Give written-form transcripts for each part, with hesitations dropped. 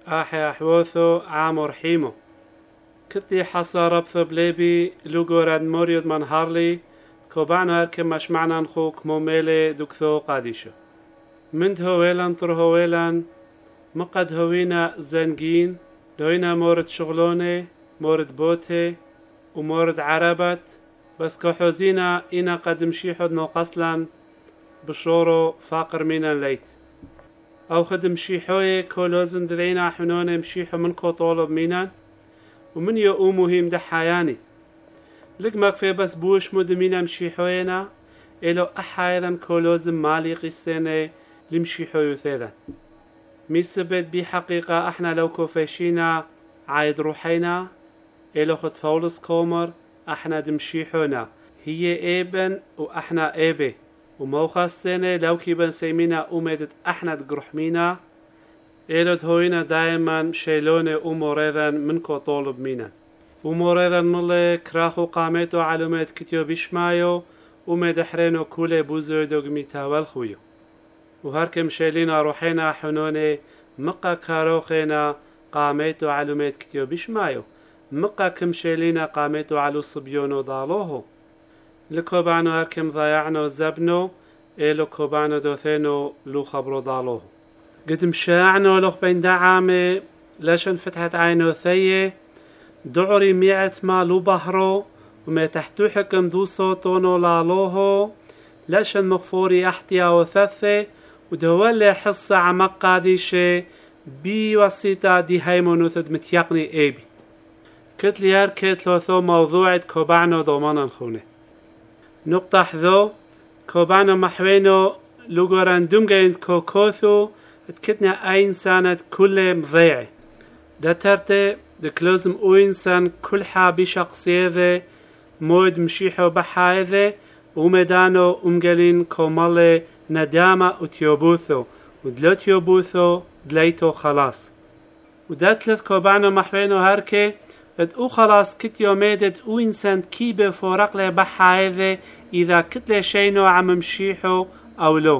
آحي أحوثو عامر حيمو كتلي حصى ربث بليبي لوغوراد موريود من هارلي كوبعنو هركم مش معنا نخوك موميلي دكثو قاديشو مند هويلان تر هويلان مقد هوينا زنجين لوينا مورد شغلوني مورد بوتي ومورد عربت بس كحوزينا إنا قد مشيحد نوقصلان بشورو فاقر مينا ليت أو خد مشيحوي كولوزن دذينا حنون مشيحو من طولب مينا ومن يقومو هيم دحياني لقمك في بس بوش مدمينا مشيحوينا إلو أحايدا كولوزن مالي قسيني لمشيحوي ثيدا ميسبت بي حقيقة احنا لو كوفيشينا عايد روحينا إلو خد فولس كومر احنا دمشيحونا هي ايبن واحنا ايبي وموخا السنة لو كيبن سيمينا أمدت احنا دقرحمينا إلو هوينا دايما شيلوني أموريذا منكو طولب مينا أموريذا ملي كراخو قاميتو علومات كتيو بيشمايو ومدحرينو كولي بوزو دوغميتا والخويو وهركم شيلينا روحينا حنوني مقا كاروخينا قاميتو علومات كتيو بيشمايو مقا كم شيلينا قاميتو علو صبيونو ضالوهو لكوبانو هركم ضيعنو زبنو إلو كوبانو دوثينو لو خبرو ضالوهو قد مشاعنو لوخ بين دعامي لاشن فتحت عينو ثيه دعري ميعت ما لو بحرو وما تحتو حكم ذو صوتونو لالوهو لاشن مغفوري احتيا وثثي ودولي حصة عمق قاديشي بي وسيطة دي هايمونو ثد متيقني ايبي كتلي هركت لو ثو موضوعة كوبانو دومانا خونه نقطة حذو كوبانو محوينو لوغوران دمجين كوكوثو اتكتنا اين سانت كل مضيعي دترتي دكلوزم او انسان كل حابي شخصية مود مشيحو بحايذة ومدانو امجلين كومالي ندامة وتيوبوثو ودلو تيوبوثو دليتو خلاص وداتلث كوبانو محوينو هركي اد او خلاص كت يوميدد او انسان كيبه فورق له بحايذة اذا كتله شينو عم مشيحو او لو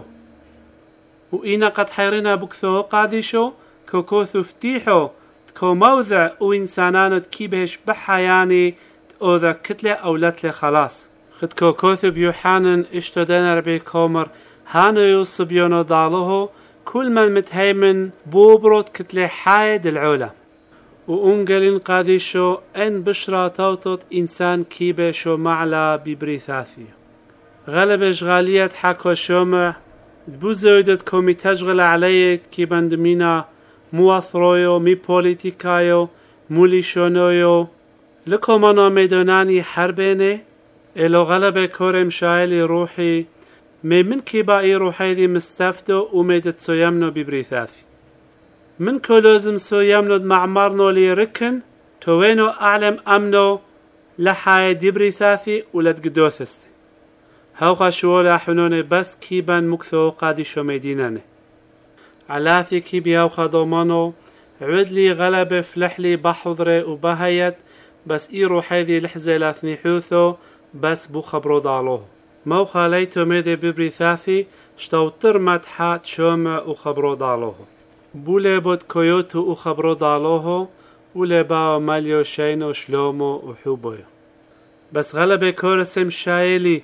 وإنا قد حيرنا بكثو قاديشو كوكوثو فتيحو تكو موضع او انسانانو تكيبهش بحياني تأوذا كتله او لتله خلاص خد كوكوثو بيوحانن اشتدنا ربي كومر هانو يوصبيونو ضالوهو كل من متهيمن بوبروت كتله حايد العولة وانقلين قاديشو ان بشرا توتوت انسان كيبهشو معلا ببريثاثيو غلب اشغالية حكو شومع دبوزودت كومي تشغل عليك كي بندمينا مواثرويو مي بوليتيكايو موليشونويو لكومانا ميدوناني حربيني إلو غلبة كورم شايلي روحي من كيبائي روحي دي مستفدو وميدت سويمنو ببريثاثي من كولوزم سويمنو معمرنو لي ركن توينو أعلم أمنو لحاي دي بريثاثي ولتقدوثستي هاوخا شوولا حنوني بس كيبان مكثو قادشو ميديناني علاثي كيبي هاوخا دومانو عدلي غلبة فلحلي بحضري وبهيت بس ايرو حيذي لحزي لاثني حوثو بس بو خبرو ضالوه موخا ليتو ميدي ببريثاثي شتو ترمت حات شومع وخبرو ضالوه بولي بود كويوتو وخبرو ضالوه ولي باو ماليو شينو شلومو وحوبويو بس غلبة كورسم شايلي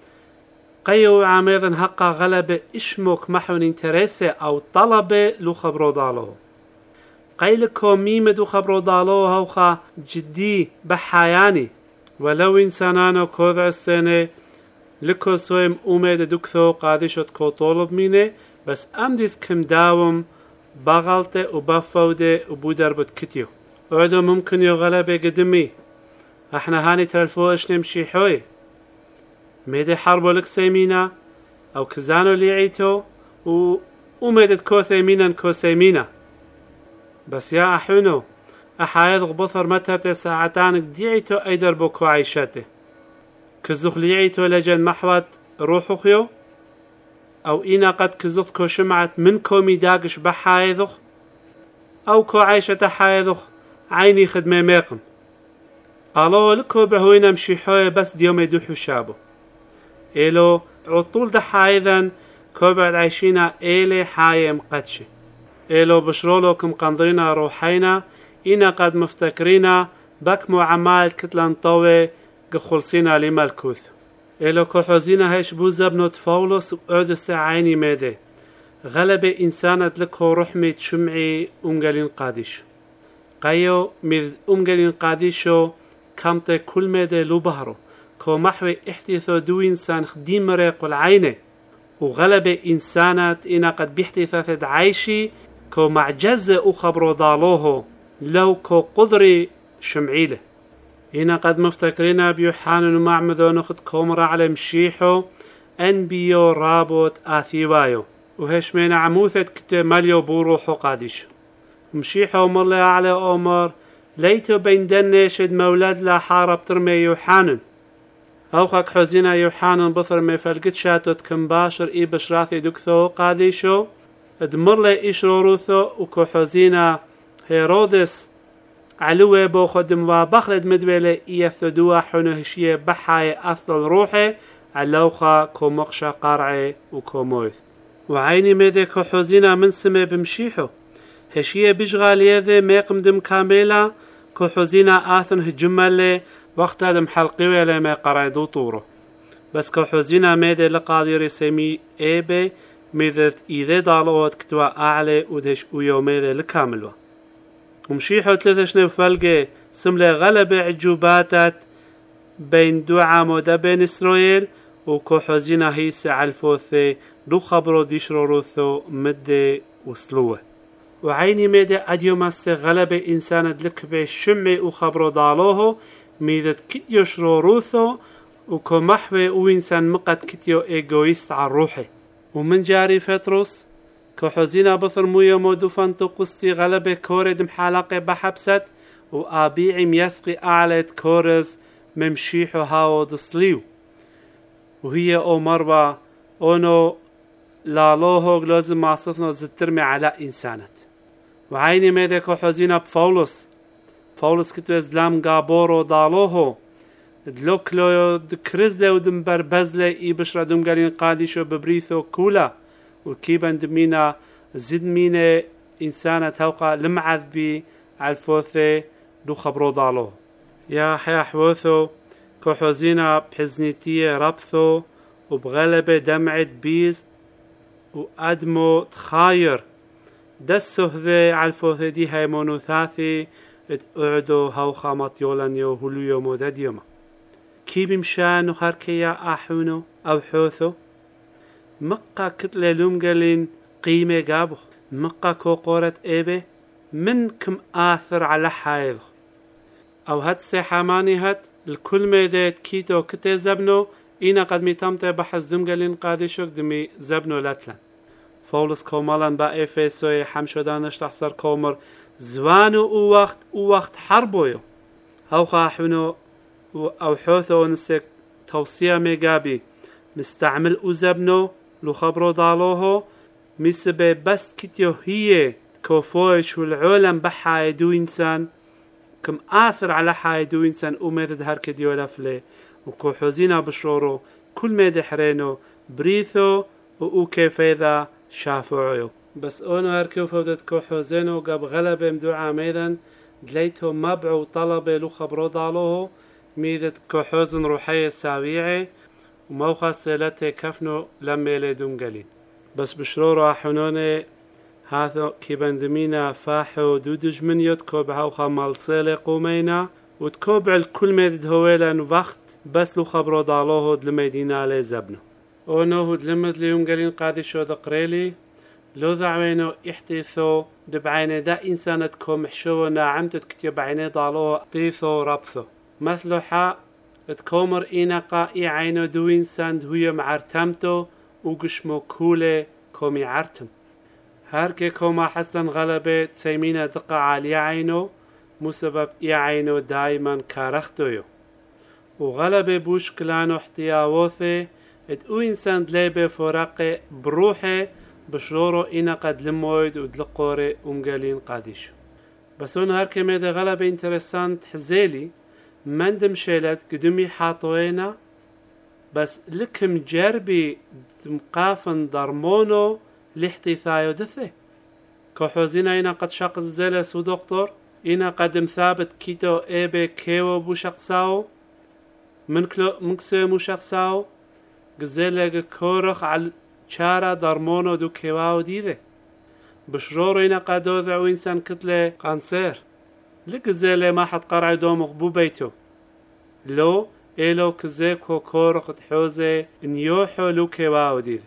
قيو عاميضن هقا غلبة اشموك محون انتريسي او طلبة لو خبرو ضالوه قيلكو ميمدو خبرو ضالوه هوخا جدي بحياني ولو انسانانو كوذع السنة لكو سويم اوميد دوكثو قادشت كو طولب ميني بس امديس كم داوم بغلطة وبفودة وبودربت كتيو اعدو ممكن يو غلبة قدمي احنا هاني تلفوش نمشي حوي ميدي حربو لك سيمينا او كزانو ليعيتو وميدت كو ثيمينا كو سيمينا بس يا احونو احايد غبثر مترت ساعتانك ديعيتو ايدر بوكو عيشته كزوخ ليعيتو لجن محوت روحو خيو او اينا قد كزوخ كو شمعت من كومي داقش بحايدوخ او كو عيشة حايدوخ عيني خدمة ميقم الو لكو بهوينا مشيحوية بس ديوم يدوحو شابو إلو عطول ده حايذن كوبعد عايشينا إلي حايم قدشي إلو بشرولو كم قنضرنا روحينا إنا قد مفتكرينا بكمو عمال كتلان طوي قخلصينا لملكوث إلو كحوزينا هيش بوزبنو تفولوس وقعدو ساعيني ميدي غلب إنسانة لكو رحمة شمعي أمجلين قاديش قيو مذ أمجلين قاديشو كامت كل ميدي لبهرو كو محوي احتيثو دو إنسان خديم مريق والعينة وغلب إنسانة إنا قد بيحتيثاثد عايشي كو معجزة أخبرو ضالوهو لو كو قدري شمعيله إنا قد مفتكرين بيوحان ومعمدو نخد كومرا على مشيحو أنبيو رابط آثيوايو وهش من عموثة كتو مليو بوروحو قاديش مشيحو مالله على أمر ليتو بين دنشد مولاد لا حارب ترمي يوحانن أوخك حزينا يوحانن بطر مفلقت شاتوت كمباشر إي بشراثي دكثو قاديشو ادمر لي إشروروثو وكو حزينا هيرودس علوه بو خدم وبخلد مدوله إيثدوا حنهشيه بحاي أفضل روحي علوخا كو مقشا قارعي وكو موث وعيني ميدي كو حزينا من سمي بمشيحو هشيه بشغال يذي ميقمدم كاميلا كو حزينا آثن هجمالي وقت هدم حلقيوه لما قرعدو طورو بس كو حزينا ميدي لقادير سمي ايبي ميدت إذا دالوات كتوا أعلى ودهش ويو ميدي لكاملوا ومشيحو 3 شنو فلقي سملة غلبة عجوباتت بين دو عامودة بين إسرائيل وكو حزينا هيسي عالفوثي دو خبرو ديشرو روثو مدي وصلوه وعيني ميدي أديو ماسي غلبة إنسانة لكبه شمعي وخبرو دالوهو ميدت كتيو شرو روثو وكو محوي وإنسان مقد كتيو إيغويست عالروحي ومن جاري فتروس كو حزينا بثر مويا مودوفان تقستي غلبة كورد محالقة بحبست وآبيعي ميسقي أعلت كورز ممشيحو هاو دسليو وهي أو مربا أونو لالوهو لازم معصفنا زترمي على إنسانت وعيني ميدي كو حزينا بفولوس كتو ازلام غابورو دالوهو دلوكلو دكرزلي ودمبربزلي إي بشرا دمقالين قاديشو ببريثو كولا وكيبان دمينا زد مينا إنسانة توقع لمعذبي عالفوثي دو خبرو دالو يا حيا حوثو كو حزينا بحزنيتية ربثو وبغلبة دمعت بيز وأدمو تخاير دسو هذي عالفوثي دي هايمونو ثاثي اتقعدو هاوخا مطيولانيو هلويو موداديوما كي بمشانو هاركيا آحونو أو حوثو مقا كتلة لومقلين قيمة قابو مقا كوقورة إيبه من كم آثر على حايض أو هات سيحاماني هات الكل ميدات كيتو كتي زبنو إينا قد ميتامتي بحث دمقلين قادشوك دمي زبنو لاتلان فولس كومالان با إفسوي حمشدانش تحصر كومر زوانو وقت حربويو هاو خاحونو أو حوثو نسك توصية ميقابي مستعمل أزبنو لو خبرو دالوهو ميسبه بس كتيو هي كوفوش والعالم بحاي دو إنسان كم آثر على حاي دو إنسان وميدد هرك ديو لفلي وكو حزينا بشورو كل ميد حرينو بريثو وكيفيذا شافعيو بس اونو هركو فودت كو حزينو قاب غلبه مدو عاميدا دليتو مبعو طلبه لو خبرو دالوهو ميدت كو حزن روحية ساويعي وموخا سيلته كفنو لما يليدون قليل بس بشرورو حنوني هذا كيبندمينا فاحو دودج من يتكوب هاوخا مالسيلي قومينا وتكوب الكل ميدد هويلان وقت بس لو خبرو دالوهو دلميدينا لي زبنو اونو دلمد ليوم قلين قادي شو دقريلي لو ذعوينو احتيثو دبعيني دا انسانت كو محشو ناعمتت كتيب عيني دالوه طيثو ربثو مثلو حا تكومر إينقا إي عينو دو إنسان هوية معرتمتو وقشمو كولي كومي عرتم هاركي كوما حسن غلبة تسيمينا دقا عالية عينو مسبب إي عينو دايما كارختويو وغلبة بوش كلانو احتياووثي اتقو إنسان دليبه فراقي بروحي بشرورو إينقا دلمويد ودلقوري ومقالين قاديشو بس هون هاركي ميدا غلبة انترسانت حزيلي مندم شيلت قدمي حاطوينا بس لكم جربي مقافن درمونو لحتي ثايو دثي كحوزينا إنا قد شق الزلس ودكتور إنا قدم ثابت كيتو إيبي كيو بوشقساو منكسو مشقساو جزيلة كورخ على شارع درمونو دو كيواو ديده بشرورو إنا قدوذع وإنسان كتلة قانسير لجزيلة ما حد قرع دومق بو بيتو لو إلو كزيكو كورخ تحوزي نيوحو لو كيواو ديده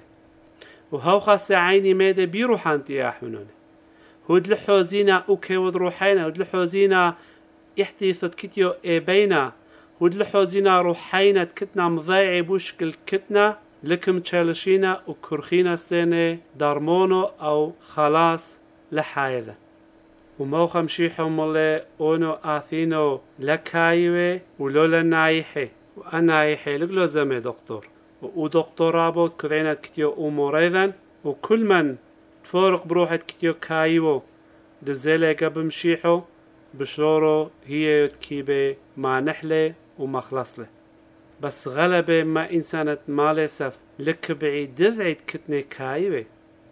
وهو خاصة عيني ميدة بيروحانتي يا حنوني هود لحوزينا اوكيود روحينا هود لحوزينا احتيثت كتيو ايبينا هود لحوزينا روحينا تكتنا مضايعي بوشكل كتنا لكم تشالشينا وكرخينا سنة دارمونو او خلاص لحايلة وموخم شيحو مولي اونو اثينو لكايوه ولولا نايحي وانايحي لقلو زمي دكتور ودكتور رابط كذينات كتيو اموريذن وكل من تفورق بروحة كتيو كايوه دزيلة قبل مشيحو بشورو هي يتكيبه ما نحله وما خلصله بس غلبه ما إنسانت مالسف لك بعيد دذعيد كتني كايوه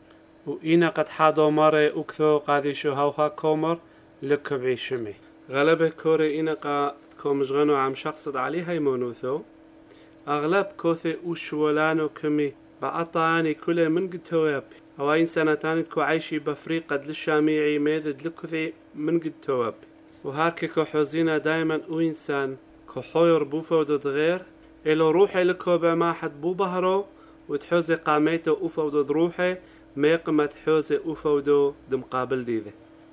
وإنا قد حادو ماري أكثو قاذي شو هوها كومر لك بعيد شمي غلبه كوري إنا قا كومجغنو عم شخصد عليها يمونوثو أغلب كوثي وشولانو كمي بقطعاني كله من قد تواب هو إنسان تانت كو عايشي بفريقة للشاميعي ميدد لكوثي من قد تواب وهاركي كو حوزينا دايما او إنسان كو حوير بوفودو دغير إلو روحي لكو بما حد بو بهرو وتحوزي قاميتو اوفودو روحي ميقمة تحوزي اوفودو دمقابل ديذي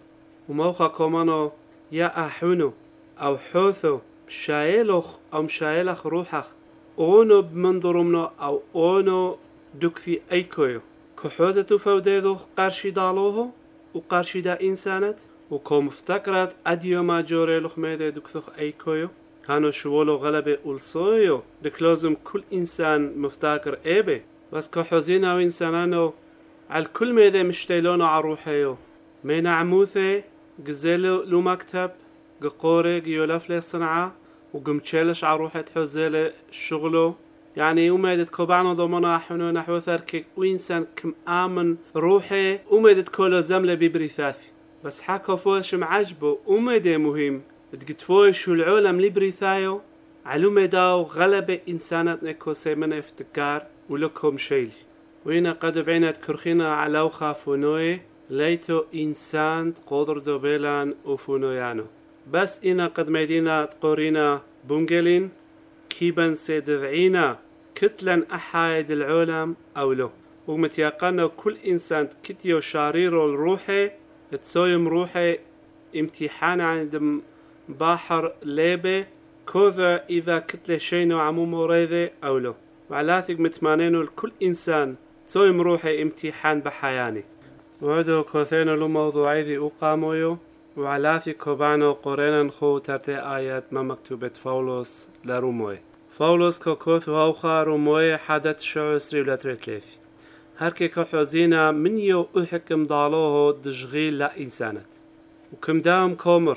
وموخا كومانو يا أحونو أو حوثو شايلوخ أو مشايلخ روحخ اونو بمنظرمنو او اونو دكثي ايكويو كحوزة فوديدو قرشي دالوهو وقرشي دا انسانت وكوم افتكرت اديو ما جوري لخميدة دكثوخ ايكويو كانوا شوولو غلبة ألصويو دك لازم كل انسان مفتكر ايبه بس كحوزينا وانسانانو على كل ميدة مشتيلونو عروحيو مينا عموثي قزيلو لو مكتب ققوري قيولافلي صنعة وقمتشيلش عروحة حوزيلة شغله يعني وميدت كوبانو ضمنا حنو نحو ثركك وإنسان كم آمن روحي وميدت كولو زملة ببريثاثي بس حكو فوش معجبو وميدي مهم تقتفوش العالم لبريثايو علو ميداو غلبة إنسانات نكو سيمنا افتكار ولكم شيلي وإنا قد بعينات كرخينا على خافونوي ليتو إنسان قدر دوبيلان وفونويانو بس إنا قد ميدينا تقورينا بونجلين كيبن سيدذعينا كتلا أحايد العالم أو له ومتيقنا كل إنسان كتيو شاريرو الروحي تسويم روحي امتحان عند بحر ليبه كوذا إذا كتل شينو عمومو ريذي أو له وعلاثق متمانينو لكل إنسان تسويم روحي امتحان بحياني وعدو كوثينو لو موضوعي ذي أقامويو وعلاثي كوبانو قرينا نخو ترتي آيات ما مكتوبة فولوس لروموي فولوس كوكوث وهوخا روموي حدث شعو سري ولاتريتليفي هركي كحوزينا من يو احكم ضالوه دشغيل لا إنسانت وكم داوم كومر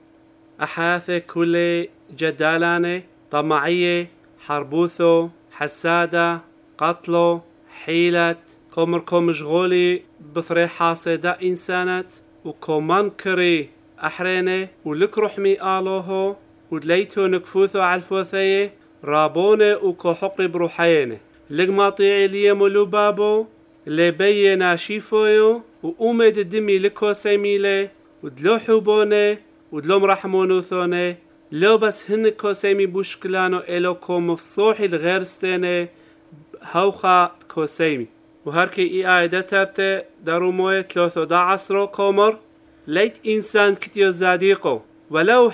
أحاثي كل جدالاني طمعية حربوثو حسادة قتلو حيلة كومر مشغولي بثري حاصدة إنسانت وكومان كري أحريني ولكرحمي آلوهو ودليتو نكفوثو عالفوثيه رابوني وكو حقي بروحيني لقماطيعي ليمولو بابو لبي ناشيفويو وأمد الدمي لكو سيميلي ودلو حوبوني ودلو مرحمونوثوني لو بس هن كو سيمي بوشكلانو إلو كو مفصوحي الغيرستيني هوخا كو سيمي وهركي إي آيدة ترتي دارو موية 13 كومر ليت إنسان كتيو زاديقو ولو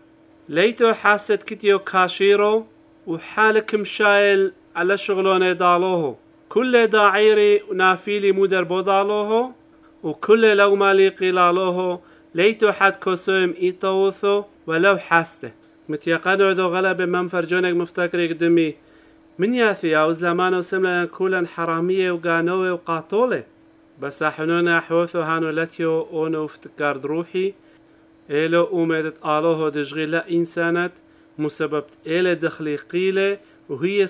ليتو حاسد كتيو كاشيرو وحالك مشايل على شغلون دالوهو كل داعيري ونافيلي مدربو دالوهو وكل لو مالي قلالوهو ليتو حد كوسويم إيطوثو ولو حاسته متيقانو ذو غلب من فرجونك مفتكري قدمي من ياثي أو زلمانو سملا كولا حرامية وقانوه وقاطولة بس أحنونا أحوثو هانو لاتيو أونو افتكار دروحي إلو أمدت آلوهو دشغيلا إنسانت مسببت إلى دخلي قيلة وهي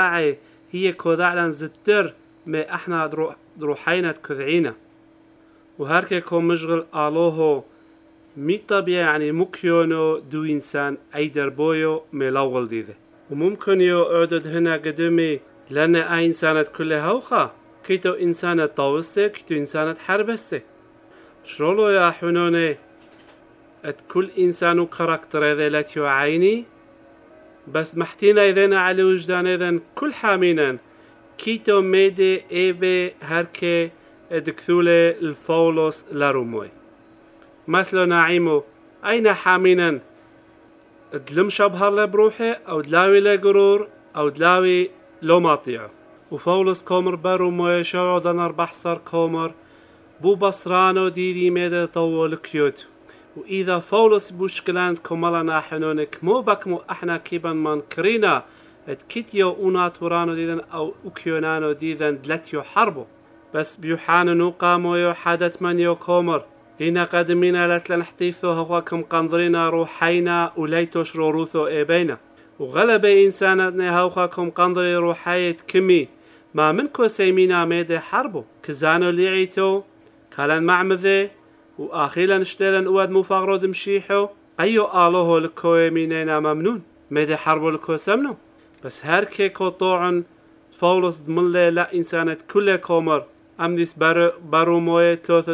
هي كوذاعي لان زتر ما احنا دروحينا تكذعينا وهركي كو مشغل آلوهو مي طبيعي يعني مكيونو دو إنسان أي دربويو ملوغل ديده وممكن يو أعدد هنا قدمي لأن أي إنسانة كلها هوخا كيتو إنسانة طاوسته كيتو إنسانة حربسته شرولو يا حنوني ات كل إنسانو كاركتر إذا لاتيو عيني بس محتينا إذن على وجدان إذن كل حامينا كيتو ميدي إيبي هركي ادكثولي الفولوس لروموي مثلو نعيمو أين حامينا دلم شبهر لبروحي أو دلاوي لقرور أو دلاوي لو ماطيعو وفولوس كومر بروموي شرعو دنر بحصر كومر بو بصرانو ديدي ميدا طول كيوتو وإذا فولوس بوشكلاند كمالنا حنونك مو بكمو احنا كيبان من كرينا اتكيتيو اوناتورانو ديدن او اوكيونانو ديدن دلتيو حربو بس بيوحانو نوقامو يو حادت من يو كومر هنا قدمينا لتلن حتيثو هوا كم قنضرينا روحينا وليتوش روروثو ايبينا وغلب انسانتنا هوا كم قنضري روحيت كمي ما منكو سيمينا ميدي حربو كزانو ليعيتو كالان معمذي وآخيلا اشتيلن اواد مفاغرو دمشيحو ايو آلوهو لكوي مينينا ممنون ميدي حربو لكو سمنو بس هركي كو طوعن فولوس دملي لا إنسانت كل كومر أمديس برو موية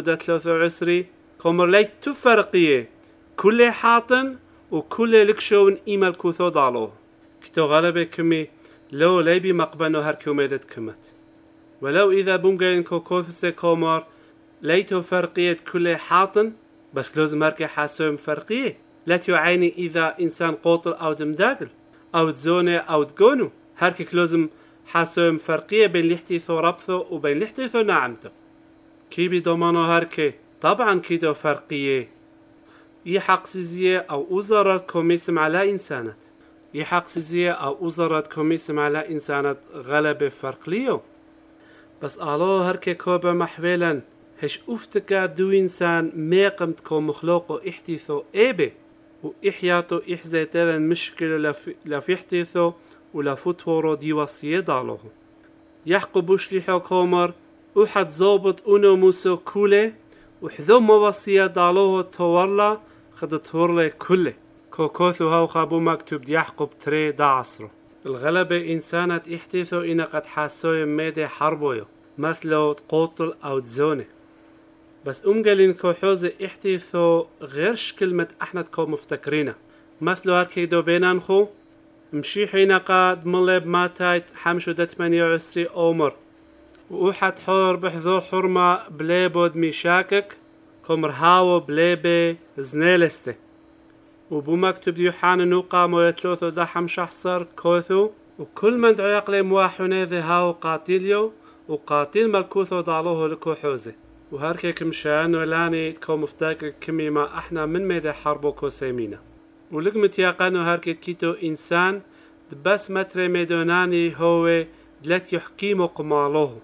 3 كومر لي تفرقية كل حاطن وكل لكشون إيمال كوثو دالو كتو غالبه كمي لو ليبي مقبنو هركيو ميدت كمت ولو إذا بونجين كو كوثسي كومر ليتو فرقية كل حاطن بس لازم هركي حاسوهم فرقية لا تعيني إذا إنسان قوطر أو دمداقل أو تزوني أو تقونو هركي لازم حاسوهم فرقية بين لحتيثو ربثو وبين لحتيثو نعمتو كي بدومانو هركي طبعا كيدو فرقية يحق سيزية أو وزارات كوميسم على إنسانات يحق سيزية أو وزارات كوميسم على إنسانات غلبة فرق ليو بس الله هركي كوبا محولا هش افتكار دو إنسان ميقمت كو مخلوقو احتيثو إيبي وإحياتو إحزيتاً مشكلة لفيحتيثو ولفتورو دي وصية دالوه يحقو بوشليحو كومر وحد زوبط اونو موسو كولي وحذو موصية دالوه تورلا خد تورلي كله كوكوثو هاو خابو مكتوب دي يحقو بتري دا عصرو الغلبة إنسانة احتيثو إنا قد حاسوي ميدي حربويو مثلو تقوتل أو تزوني بس أمقلين كو حوزي احتيثو غيرش كلمة احنا كو مفتكرينه مثلو هركيدو بينانخو مشيحينا قاد مليب ماتايت حمشو دا 28 أومر ووحد حور بحذو حرمة بليبود ميشاكك كومر هاو بليبي زنيلستي وبو مكتوب يوحنا نوقا مو يتلوثو دا حمشحصر كوثو وكل من دعو يقلي مواحوني ذي هاو قاتيليو وقاتيل ملكوثو دالوه لكو حوزي وهركيك مشان ولاني تكو مفتاكر كمي ما احنا من ميدي حربو كو سيمينا ولقمت يقانو هركيت كيتو إنسان بس متر ميدوناني هو دلت يحكيمو قمالوه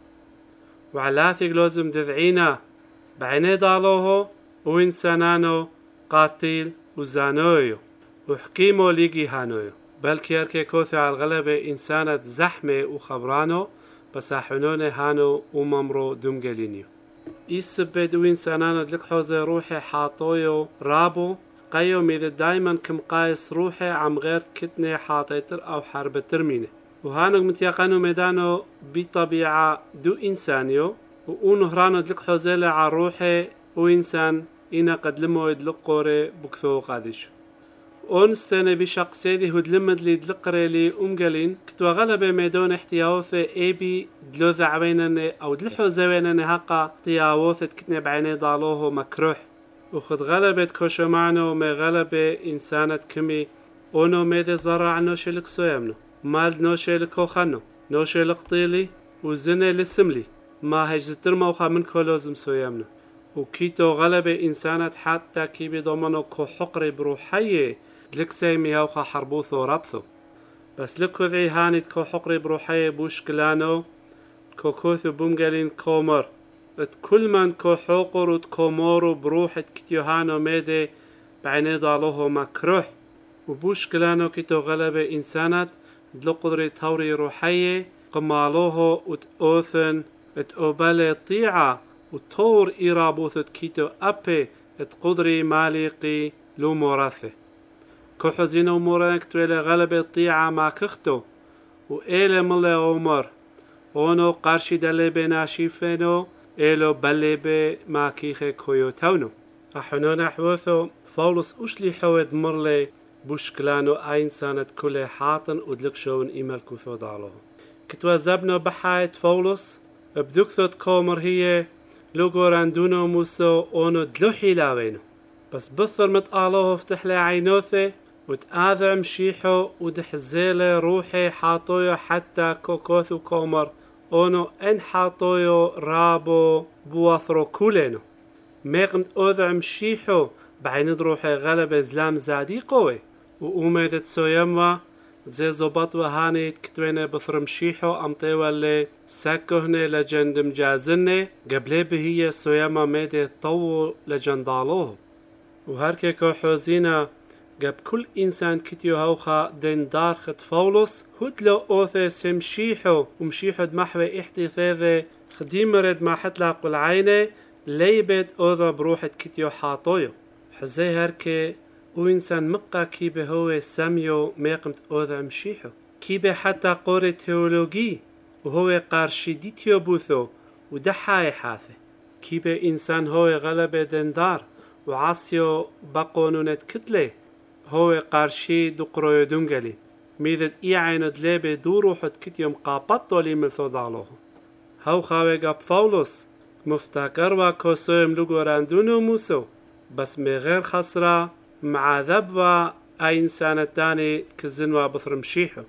وعلاثيق لازم دذعينا بعيني دالوه وإنسانانو قاتل وزانويو وحكيمو ليجي هانويو بلكي هركي كوثي على الغلبة إنسانة زحمة وخبرانو بس حنوني هانو وممرو دمجلينيو إيسبد وإنسانانو دلك حوزي روحي حاطويو رابو قيوم إذا دايما كم قايس روحي عم غير كتني حاطيتر أو حرب ترمينه وهانو متيقانو ميدانو بطبيعة دو إنسانيو وأونو هرانو دلك حوزيلة على روحي وإنسان إنا قد لمو يدلق قوري بكثو قادش اون السنة بشق سيدي هدلمد لي دلقري لي أمقلين كتو غلبة ميدون احتياوثة ايبي دلو ذعبينني أو دلحو زوينني هقا احتياوثة كتني بعيني دالوه مكروح وخد غلبة كوشو معنو مي غلبة إنسانة كمي اونو ميدي زرع نوشي لك سويمنو مال نوشي لكو خانو نوشي لقطيلي وزني لسملي ما هجزتر موخا من كولوزم سويمنو وكيتو غلبة إنسانة حتى كي بيضمنو كو حقري بروحية لك سيمي هوخا حربوثو ربثو بس لكو ذي هانيت كو حقري بروحية بوشكلانو كو كوثو بومقالين كومر ات كل من كو حقر وت كومورو بروحة كتيوهانو ميدي بعيني دالوهو مكروح وبوشكلانو كيتو غلبة إنسانة دلو قدري توري روحية قمالوهو وت أوثن ات أوبالي طيعة وطور إرابوثت كيتو أبي قدري ماليقي لو مورثه كحزينو مورانك تويلة غلبة طيعة ما كختو وإيلة ملي عمر اونو قرشي دلبه ناشيفنو إلو بلبه ما كيخي كويوتونو أحنو نحوثو فولس أشلي حواد مرلي بوشكلانو أين سانت كل حاطن ودلك شون إيمال كوثو دالو كتوا زبنو بحايت فولس بدكثت كومر هي لوغو راندونو موسو اونو دلوحي لاوينو بس بثر متقالوه افتح لي عينوثي وتآذى مشيحو ودحزيله روحي حاطويو حتى كوكوثو كومر اونو ان حاطويو رابو بواثرو كولينو ميقمت اوذى مشيحو بعين روحي غلبة زلام زادي قوي وأوميدت سويما زي زبط وهانيت كتوينة بثر مشيحو امطيوة اللي ساكوهني لجند مجازني قبلي بهي سويما ميدي طوو لجندالوه وهركي كوحوزينا قب كل إنسان كتيو هوخا دين دار خد فولس هدلو أوثي سمشيحو ومشيحو دمحوي إحتي ثيذي خديمرد ما حتلاق العينة ليبد أوذا بروحة كتيو حاطويو حزي هركي وإنسان مقا كيبه هو ساميو ميقمت أوذا مشيحو كيبه حتى قوري تيولوجي وهو قارشيديتيو بوثو ودحاي حاثي كيبه إنسان هو غلبة دين دار وعاسيو بقونونة كتلة هو قارشي دقرويو دنجلي ميذد عينو دليبه دو روحت كتيو مقابطو لي ملثو دالوه هاو خاوي قاب فولس مفتاكروا كوسويم لوغو راندونو موسو بس مغير خسرة مع ذبوا أي إنسان التاني كزنوا بثر مشيحو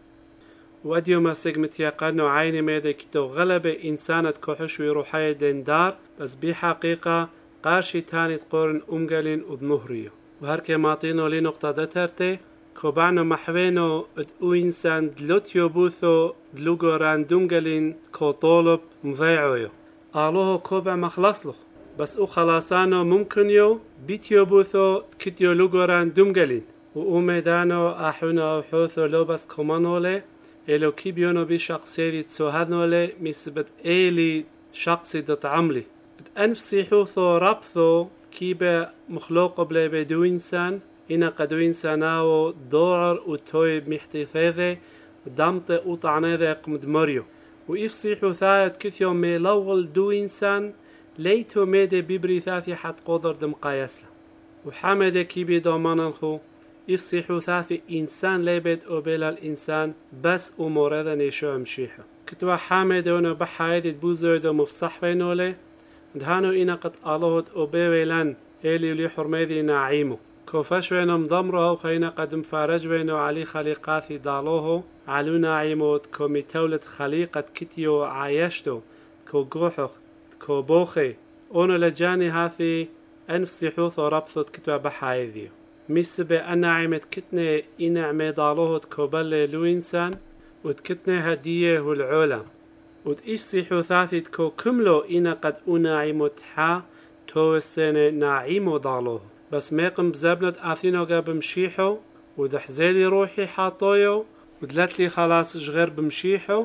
واديو ما سيقمت يقانو عيني ميدا كتو غلبة إنسانة كوحشوي روحي دين دار بس بي حقيقة قارشي تاني تقورن أمقلين وذنهريو وهركي ماطينو لي نقطة دترتي كوبانو محوينو ادو إنسان دلوتيو بوثو دلوغو راندونقلين كو طولب مضيعويو قالوه كوبا مخلصلو بس او خلاصانو ممكن يو بيتيو بوثو كتيو لوغو راندونقلين وأوميدانو أحونو وحوثو لو بس كومانولي إلو كيبيونو بي شخصيدي تسوهدنولي ميسبت إيلي شخصي دتعملي أنفسي حوثو رابثو كيبا مخلوق بلا بدو إنسان إنا قدو إنساناو دور وتويب محتفاذي دامت وطعناذي قمد مريو وإفصيحو ثايت كثيو ميلول دو إنسان ليتو ميدي بيبري ثاثي حد قدر دمقايسلا وحامد كيبي دومانانخو إفصيحو ثاثي إنسان ليبد أوبيلا الإنسان بس أمورذا نيشو مشيحو كتوا حامد ونو بحايدي بوزويدو مفصح بينولي دهانو إنا قد ألوهد أوبيويلان إلي لي حرميذي ناعيمو كوفاش وينو مضمرو أو خينا قد مفارج وينو علي خليقاثي دالوهو علو ناعيموت كو ميتولت خليقة كتيو عايشتو كو قوحوخ كو بوخي اونو لجاني هاثي انفسي حوثو ربثت كتوا بحايذيو ميسبه أناعمت كتني إنعمي دالوهد كو بلي لو إنسان وتكتني هدية والعولم وتإفسي حوثاثي كو كملو إنا قد أناعمت حا تو السنة ناعيمو دالوه بس ميقم بزبنت آثينو قاب مشيحو ودحزيلي روحي حاطويو ودلتلي خلاص جغير بمشيحو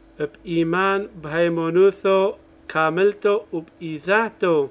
بإيمان بهيمونوثو كاملتو وبإيذاتو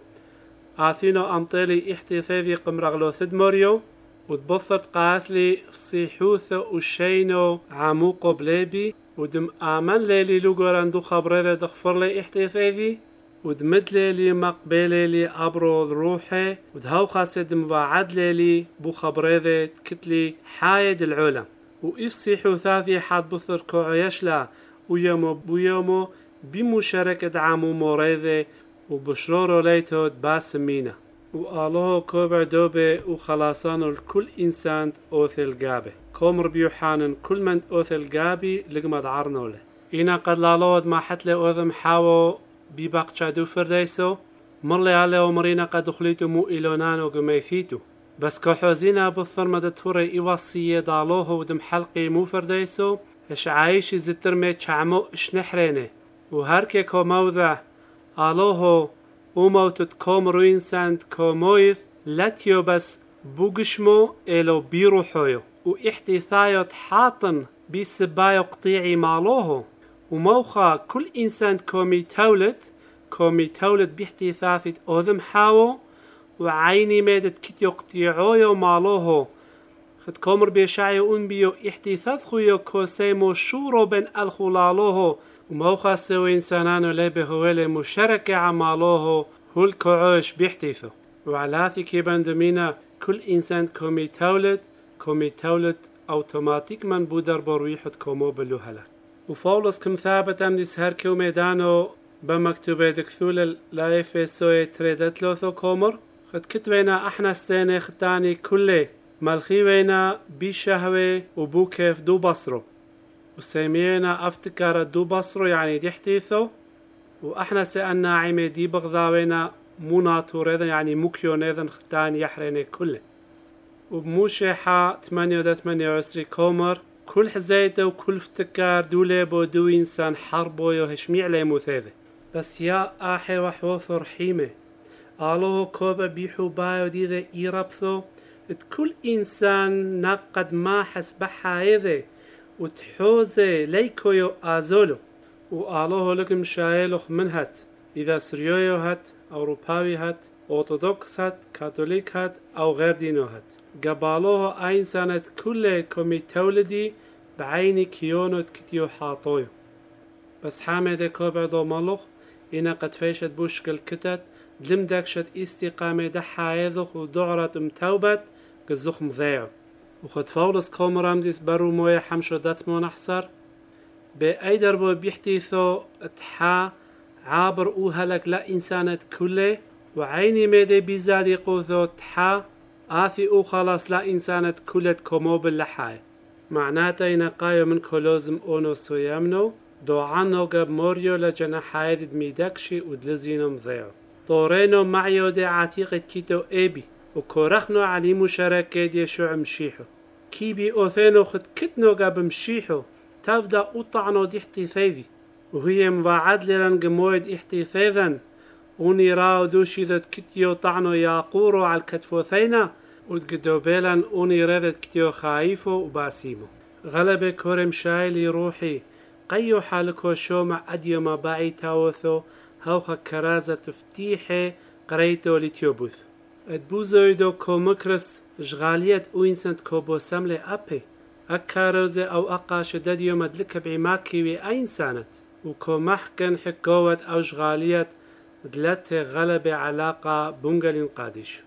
آثينو أمطيلي احتثاذي قمرغلو ثدموريو ودبثرت قاثلي فصيحوثو وشينو عموقو بليبي ودم آمن ليلي لوغوراندو خبريذا دغفر لي احتثاذي ودمد ليلي مقبلي لي أبرو روحي ودهو خاسد مباعد ليلي بو خبريذا تكتلي حايد العلم وإفصيحو ثاثي حاد بثر كوعيشلا ويومو بيومو بمشاركة عامو موريذي وبشرورو ليتو دباس مينا وآلوه كوبع دوبي وخلاصانو الكل إنسان أوثل قابي كومر بيوحانن كل من أوثل قابي لقمد عرنوله إنا قد لالود ما حتلي أوذم حاو بيباق شادو فرديسو مرلي علي ومرينا قد دخليتو مو إلونانو قميثيتو بس كوحوزينا بالثرمة توري إيواسية دالوه ودم حلقي مو فرديسو إش عايشي زترمي تشعمو إش نحريني وهركي كو موذع آلوه وموتت كومرو إنسان كومويث لاتيو بس بوغشمو إلو بيروحويو وإحتثايو حاطن بيسبايو قطيعي مالوه وموخا كل إنسان كومي تولت كومي تولد بيحتي ثاثت أذم حاو وعيني ميدت كتيو قطيعويو مالوهو خد كومر بيشاعي أنبيو إحتي ثاثخويو كوسيمو شورو بن الخلالوهو وموخا سوي إنسانانو ليبه هوالي مشاركة عمالوهو هول كوعوش بيحتيثو وعلاثي كيبان دمينا كل إنسان كومي تولد أوتوماتيك من بودر برويحت كومو بلو هلا وفولس كم ثابت أمديس هركو ميدانو بمكتوبة دكثول لا يفسوي تريدت لوثو كومر خد كتبينا احنا السنة ختاني كله ملخيوينا بشهوة وبو كيف دو بصرو وسيمينا افتكار دو بصرو يعني ديحتيثو واحنا سألنا عيمي دي بغضاوينا موناتو ريذن يعني موكيو نيذن ختاني يحريني كله وبموشيحة 28 كومر كل حزايته وكل افتكار دوليبو دو إنسان حربو يهشميع لي مثاذة بس يا آحي وحوث رحيمة آلوه كوبا بيحو بايو ديذا إيرابثو كل إنسان نقد ما حسبحا إذا وتحوزي ليكويو آزولو وآلوه لكم شايلوخ منهت إذا سريويو هت أوروباوي هت أورثوذكس هت كاثوليك هت أو غير دينو هت قبالوه أين سنة كل كومي تولدي بعيني كيونو كتيو حاطويو بس حامد كوبا دو مالوخ إنا قد فيشت بوشكل كتت دلم داكشت استقامة دحا يذخ ودعرت متوبت قزخ مضيعو وخد فولس كومرام ديس برو مويا حمشو داتمو نحصر بأيدر بو بيحتيثو اتحا عابر اوهلك لا إنسانت كله وعيني ميدي بيزادي قوثو تحا آثي او خلاص لا إنسانت كلت كومو باللحاي معناته ينقايو من كولوزم اونو سويامنو دو عنو قب موريو لجناحاي دميدكشي ودلزينو مضيعو طورينو معيو دي عتيقة كيتو ايبي وكورخنو علي مشاركة دي شو مشيحو كيبي اوثينو خد كتنو قب مشيحو تفدا قطعنو دي احتيثيذي وهي مباعد لرنق مويد احتيثيذن وني راو دوشي ذات كتيو طعنو ياقورو على الكتفوثينا وتقدو بيلان وني رذت كتيو خايفو وباسيمو غلبة كورم شايلي روحي قيو حالكو شومع أديو ما باعي تاوثو هوخا كرازة تفتيحي قريتو لتيوبوث ادبوزويدو كو مكرس جغالية وينسنت كو بوسملي أبي أكاروزي أو أقاش داديو مدلك بعماكي وأين سانت وكو محكن حكوت أو جغالية دلته غلبة علاقة بونغالين قادش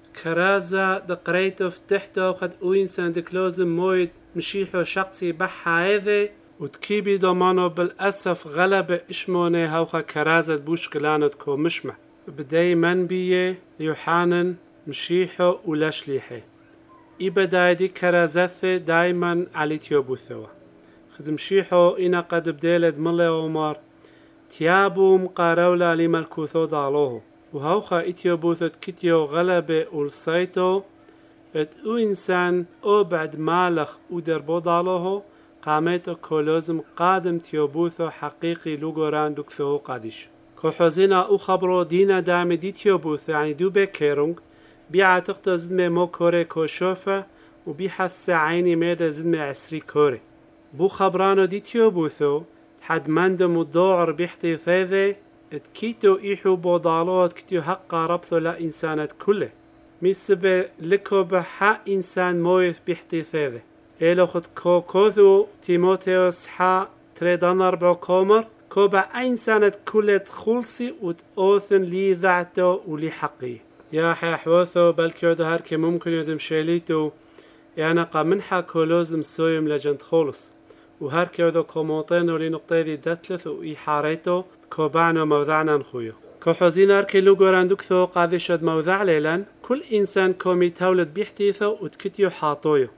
كرازة دقريتو فتحتو خد وينسان دكلوزم مويد مشيحو شخصي بحايذي وتكيبي دومانو بالأسف غلبة إشموني هوخا كرازة بوشكلانت كو مشمع بداي منبيه يوحانن مشيحو ولاشليحي إبداي دي كرازة دايما علي تيوبوثوا خد مشيحو إنا قد بديلد ملي ومار تيابو مقارولا لملكوثو دالوه وهوخا إتيوبوثت كتيو غلبة والسايتو ات او إنسان او بعد مالخ ودربو دالوه قامتو كولوزم قادم تيوبوثو حقيقي لوغوران دوكثو قادش كوحوزينا او خبرو دينا دام دي تيوبوث يعني دو بكيرونغ بيعا تقتو زدمي مو كوري كوشوفة وبيحث ساعيني ميدا زدمي عسري كوري بو خبرانو دي تيوبوثو حد مندم الدوعر بيحتي ثيذي اتكيتو ايحو بوضالوت كتيو حقا ربثو لا إنسانت كله ميسبه لكو بحا إنسان مويث بيحتي ثيذي إلو خد كوثو تيموتيوس حا تريدان 4 كومر كوبا أين سانت كله تخلصي وتأوثن لي ذعتو ولي حقي يا حوثو بالكيودو هاركي ممكن يدم شيليتو يعني قامنحا كولوزم سويم لجنت خولص وهاركيودو كوموطينو لي نقطة دي داتلث وإيحاريتو كوبانو موضعنا نخويو كوحوزين هاركي لوغوران دوكثو قاذي شد موضع ليلان كل إنسان كومي تولد بيحتيثو وتكتيو حاطويو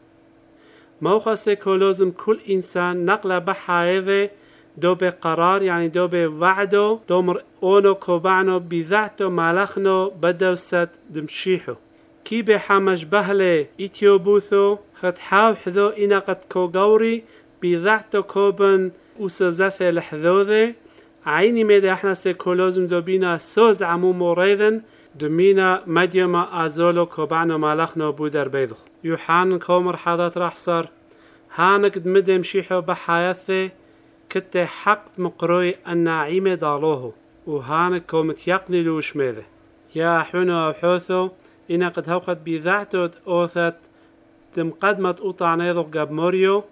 موقع سيكولوزم كل إنسان نقل بحايذي دو بقرار يعني دو بوعدو دومر اونو كوبانو بذاتو مالخنو بدو ست دمشيحو كي بحامش بهلي إتيوبوثو خد حاو حذو إنا قد كوغوري بذاتو كوبن وسوزاثي لحذوذي عيني ميدا احنا سيكولوزم دو بينا سوز عمو موريذن دمينا مديما آزولو كوبانو مالخنو بودر بيضخ يوحان كومر حاضات رحصر هانك دمدي مشيحو بحايثي كتي حق مقروي النعيمة دالوه وهانك كومت يقني لوش ماذا يا حنو أو حوثو إنا قد هوقت بذعتت أوثت دم قدمت أطعنيضو قاب موريو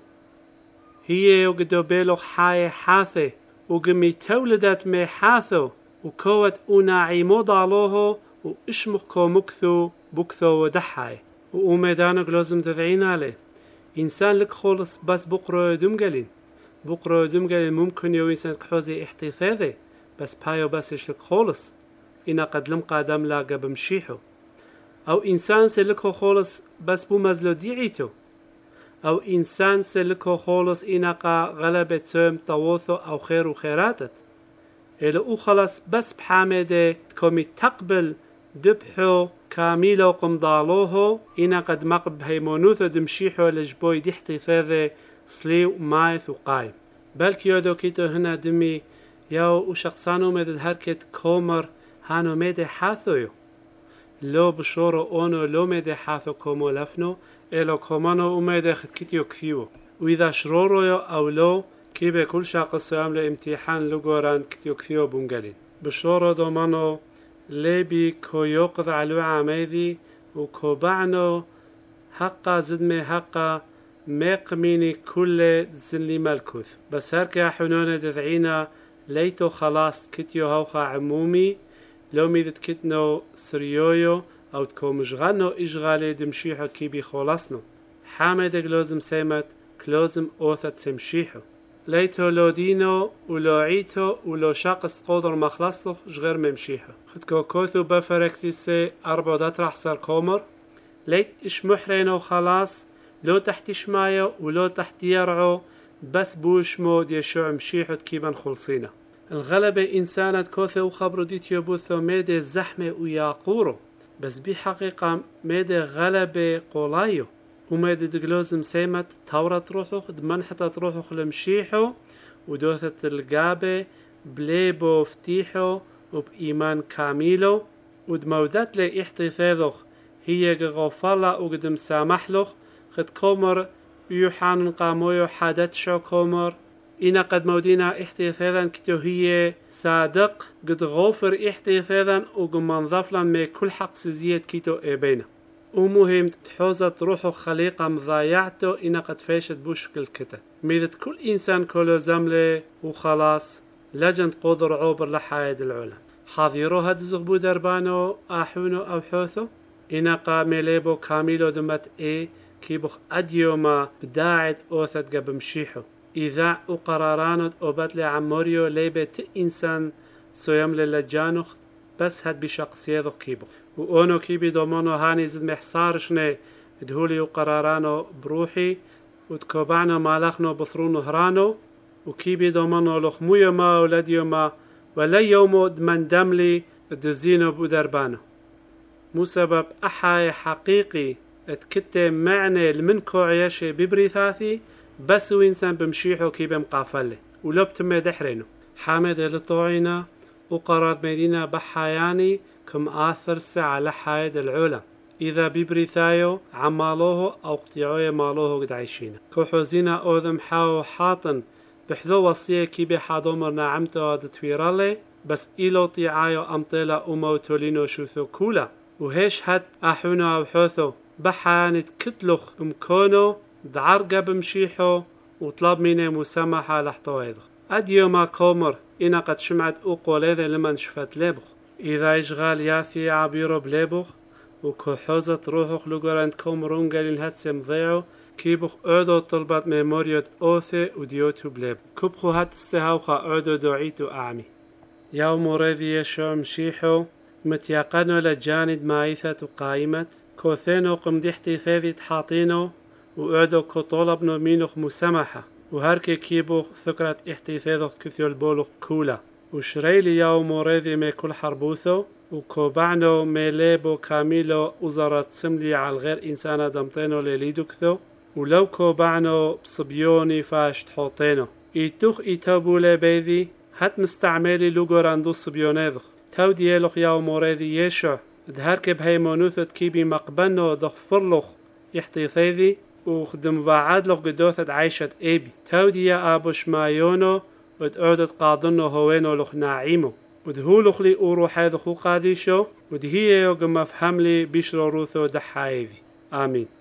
هي وقدو بيلوخ حاي حاثي وقمي تولدت مي حاثو وكوت أناعيمو ضالوهو وإشمخ كومكثو بكثو ودحاي وأميدانك لازم تذعين عليه إنسان لك خولص بس بقرو دمقلين ممكن يو إنسان كحوزي احتفاظي بس بايو بس إش لك خولص إنا قد لم قادم لاقا بمشيحو أو إنسان سلكو خولص بس بمزلو ديعيتو أو إنسان سلكو خولص إنا قا غلبة سوم طووثو أو خير وخيراتت إلا أو خلص بس بحامده تكومي تقبل دبحو كاميلو قمضالوهو إنا قد مقب هيمونوثو دمشيحو لجبوي دي احتفاظي سليو مايث وقايم بلكي يودو كيتو هنا دمي يو وشخصانو مدد هركت كومر هانو ميدي حاثويو لو بشورو اونو لو ميدي حاثو كومو لفنو إلو كومانو وميدي خد كيتيو كثيو وإذا شرورو أو لو كيبه كل شاقصو يعملو امتحان لغوران كتيو كثيو بونجالين بشورو دومانو ليبي كو يوقظ علو عميدي وكو بعنو حقا زدمي حقا ميقميني كل زلي ملكوث بس هركا حنونة دذعينا ليتو خلاص كتيو هوخا عمومي لو ميدت كتنو سريويو او تكو مشغلنو اشغالي دمشيحو كيبي خلاصنو حامدك لازم سيمت كلازم اوثت سمشيحو ليتو لو دينو ولو عيتو ولو شاقس قدر مخلصو جغير ممشيحو خدكو كوثو بفركسيسي 4 رح صار كومر ليت اش محرينو خلاص لو تحت شمايو ولو تحت يرعو بس بوشمو دي شو مشيحو كيبان خلصينا الغلبة إنسانة كوثة وخبرو ديتيو بوثو ميدي الزحمة وياقورو بس بحقيقة ميدي غلبة قولايو وميدي دقلوزم سيمت تورة روحو دمنحة روحو لمشيحو ودوثة القابة بليبو فتيحو وبإيمان كاميلو ودمودات لي احتفاظو هي غوفالا وقدم سامحلوخ خد كومر يوحان قامويو حادت شو كومر إنا قد مودينا احتفاظا كتو هي صادق قد غوفر احتفاظا وقمان ظفلا مي كل حق سزيت كتو إبينا ومهم تحوزت روحو خليقة مضايعتو إنا قد فاشت بوشكل كتت ميدت كل إنسان كولو زملة وخلاص لجند قدر عوبر لحايد العلا حاضيرو هاد زغبو دربانو آحونو أو حوثو إنا قا ميليبو كاميلو دمت كيبخ أديوما بداعد أوثت قب مشيحو إذا وقرارانت أوبتلي عموريو ليبت إنسان سويمل لجانوخ بس هاد بشخصية كيبخ وأونو كيبي دومونو هاني زد محصارشني دهولي وقرارانو بروحي وتكوبعنو مالخنو بثرونو هرانو وكيبي دومونو لخمويو ما ولديو ما ولا يومو دمن دملي دزينو بودربانو مو سبب أحاي حقيقي اتكتم معنى المنكو عياشي ببريثاثي بس وإنسان بمشيحو كي بمقافله ولو بتمي دحرينو حامد لطوعينا وقرارات مدينة بحياني كم آثر على حايد العلا إذا ببريثايو عمالوه أو قطيعوه مالوه قد عيشينا كوحوزينا أوذم حاو حاطن بحذو وصية كي بحادو مرنا عمتو دتويرالي بس إلو طيعايو أمطيلا وموتولينو شوثو كولا وهيش هاد أحونا أو حوثو بحانت كتلخ مكونو دعرقة بمشيحو وطلب مني مسامحة لحطويدخ أديو ما كومر إنا قد شمعت أقوليذ لمن شفت ليبخ إذا إشغال ياثي عبيرو بليبخ وكحوزة روحوخ لقرانت كومرون قالين هاتسم ضيعو كيبخ أعدو طلبات ميموريوت أوثي وديوتو بليب كبخو هاتستهاوخا أعدو دوعيتو أعمي يوم ريذي يشو مشيحو متيقنو لجاند مايثة قايمت كوثينو قمديحتي ثاذي تحاطينو وقعدو كطولبنو مينوخ مسامحة وهركي كيبوخ ثكرة احتفاظ كثيو البولوخ كولا وشريلي يوم ريذي مي كل حربوثو وكوبعنو ميليبو كاميلو وزارت سملي على الغير إنسانة دمطينو لليدوكثو ولو كوبعنو بصبيوني فاش تحوطينو إيتوخ إيتابولي بيذي هات مستعملي لوغوراندو صبيونيذخ تو ديالوخ يوم ريذي يشو دهركب هيمونوثت كيبي مقبنو دخفرلوخ يحتفاظي وخدم وعادلوخ قدوثت عيشت إيبي تو ديا أبو شمايونو وتقعدت قاضنو هوينو لوخ ناعيمو ودهولخ لي أورو حيث خو قاديشو ودهيه يوغ مفهم لي بشرو روثو دحايذي آمين.